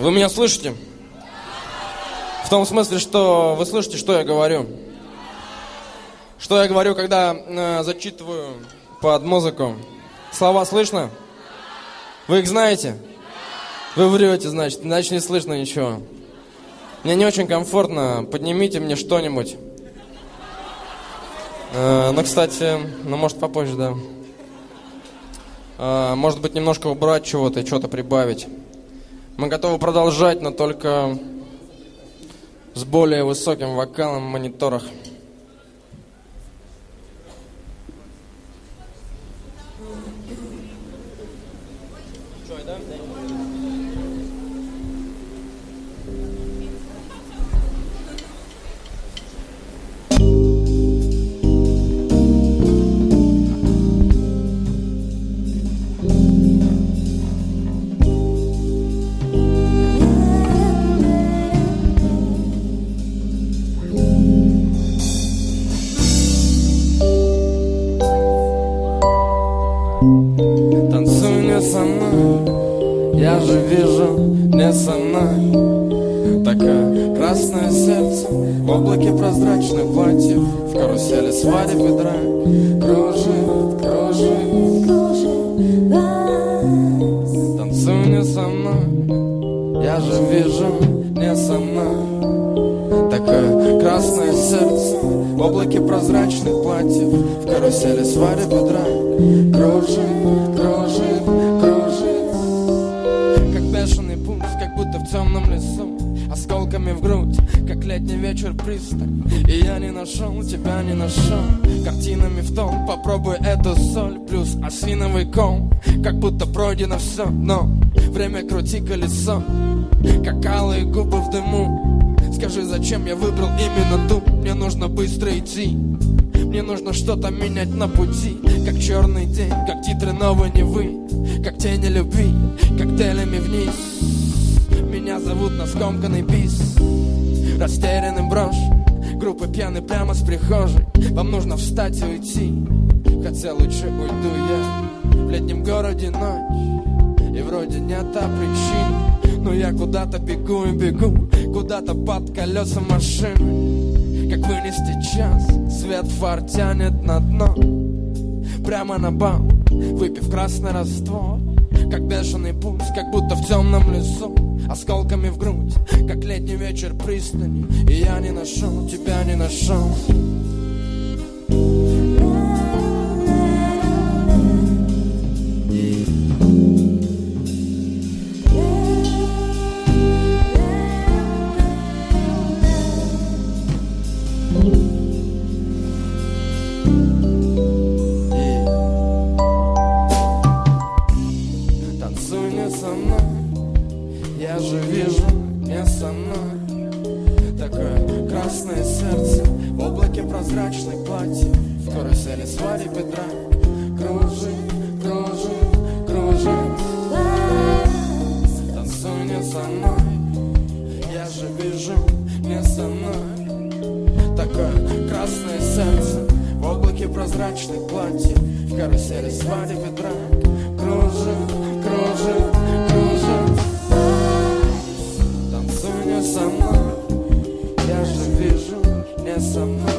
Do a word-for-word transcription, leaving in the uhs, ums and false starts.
Вы меня слышите? В том смысле, что вы слышите, что я говорю? Что я говорю, когда э, зачитываю под музыку? Слова слышно? Вы их знаете? Вы врете, значит, иначе не слышно ничего. Мне не очень комфортно. Поднимите мне что-нибудь. Э, ну, кстати, ну, может, попозже, да. Э, может быть, немножко убрать чего-то и что-то прибавить. Мы готовы продолжать, но только с более высоким вокалом в мониторах. Танцуй не со мной, я же вижу не со мной. Такое красное сердце в облаке прозрачных платьев, в карусели свадеб и драк кружит, кружит, кружит вас. Танцуй не со мной, я же вижу не со мной. Такое красное сердце в облаке прозрачных платьев, в карусели свадеб и драк кружит, кружит, кружит. Как бешеный пульс, как будто в темном лесу, осколками в грудь, как летний вечер пристань. И я не нашел, тебя не нашел. Картинами в тон, попробуй эту соль, плюс осиновый ком. Как будто пройдено все, но время крути колесо, как алые губы в дыму. Скажи, зачем я выбрал именно ту? Мне нужно быстро идти, мне нужно что-то менять на пути. Как черный день, как титры новой Невы, как тени любви, коктейлями вниз. Меня зовут на скомканный бис, растерянный брошь, группы пьяны прямо с прихожей. Вам нужно встать и уйти, хотя лучше уйду я. В летнем городе ночь, и вроде нет причин, но я куда-то бегу и бегу, куда-то под колеса машины. Как вынести час, свет фар тянет на дно, прямо на бал, выпив красный раствор. Как бешеный пульс, как будто в темном лесу, осколками в грудь, как летний вечер пристани. И я не нашел, тебя не нашел. Я же вижу не со мной. Такое красное сердце в облаке прозрачных платьев, в карусели свадеб и драк кружит, кружит, кружит. Танцуй не со мной, я же вижу не со мной. Такое красное сердце в облаке прозрачных платьев, в карусели свадеб и драк кружит, кружит, кружит. Танцуй не со мной, я же вижу не со мной.